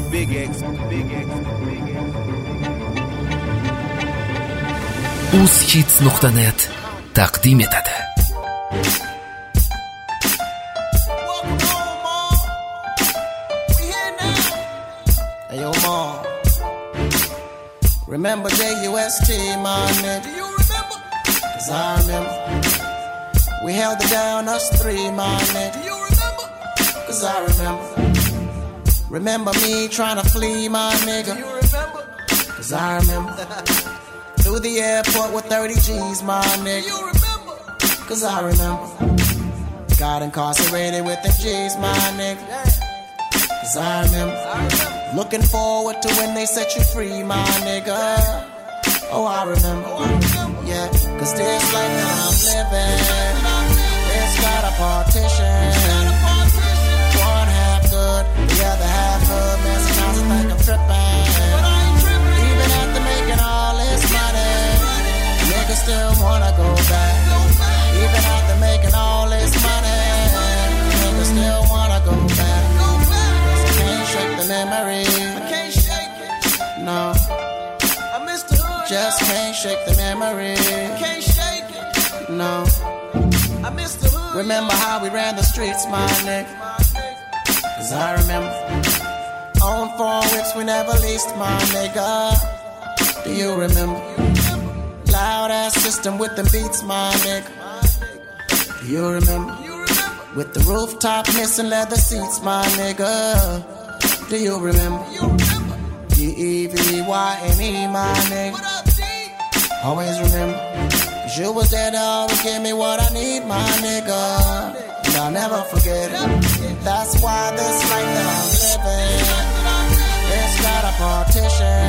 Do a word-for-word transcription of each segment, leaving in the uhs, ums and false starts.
Big X, Big X, Big X. uz-hits nuqta net taqdim etadi. Hey yo, Mom. Remember J U S T, my nigga? Do you remember? Cause I remember. We held it down, us three, my nigga. Do you remember? Cause I remember. Remember me trying to flee, my nigga? Do you remember? Cause I remember. Through the airport with thirty G's, my nigga. Do you remember? Cause I remember. Got incarcerated with the G's, my nigga. Cause I remember. I remember. Looking forward to when they set you free, my nigga. Oh, I remember. Oh, I remember. Yeah, cause this life that I'm living, it's got a partition. One half good, the other half good. Man, sometimes I think I'm tripping. Even after making all this money, niggas still wanna go back. Even after making all this money, niggas still wanna go back. Shake the memory. I can't shake it. No. I miss the hood. Just can't shake the memory. I can't shake it. No. I miss the hood. Remember how we ran the streets, my nigga? Cause I remember. On four whips we never leased, my nigga. Do you remember? Loud ass system with the beats, my nigga. Do you remember? With the rooftop missing leather seats, my nigga. Do you remember? D E V Y N E, my nigga. Always remember. Cause you was there to always give me what I need, my nigga. And I'll never forget it. That's why this life that I'm living, it's got a partition.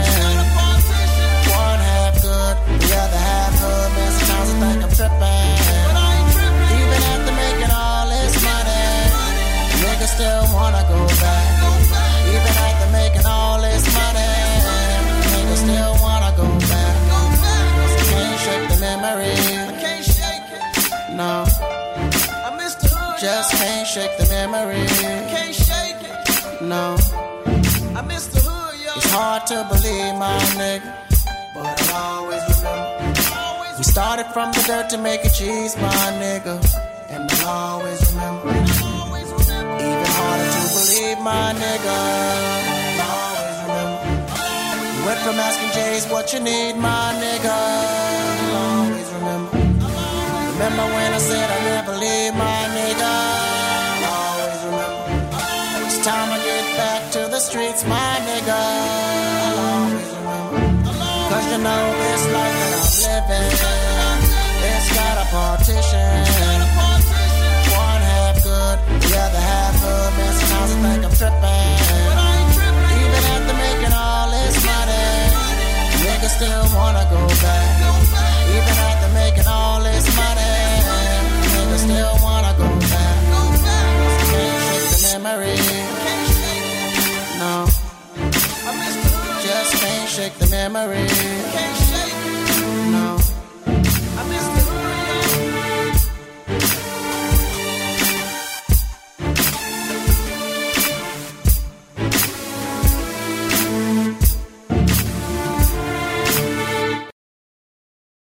One half good, the other half good. Man, sometimes I think I'm tripping. Even after making all this money, niggas still wanna go back. Even after making all this money, niggas still wanna go back. I can't shake the memory. I can't shake it. No. I miss the hood. Just can't shake the memory. I can't shake it. No. I miss the hood, yo. It's hard to believe, my nigga, but I always remember. We started from the dirt to make a cheese, my nigga, and I'll always remember. Even harder to believe, my nigga. I always remember. You went from asking J's what you need, my nigga. I'll always remember. Remember when I said I'd never leave, my nigga. I'll always remember. Each time I get back to the streets, my nigga. I'll always remember. Cause you know this life that I'm living, it's got a partition. One half good, the other half good. Man, sometimes I think I'm tripping. Even after making all this money, niggas still wanna go back. Even after making all this money, niggas still wanna go back. Can't shake the memory. No. Just can't shake the memory.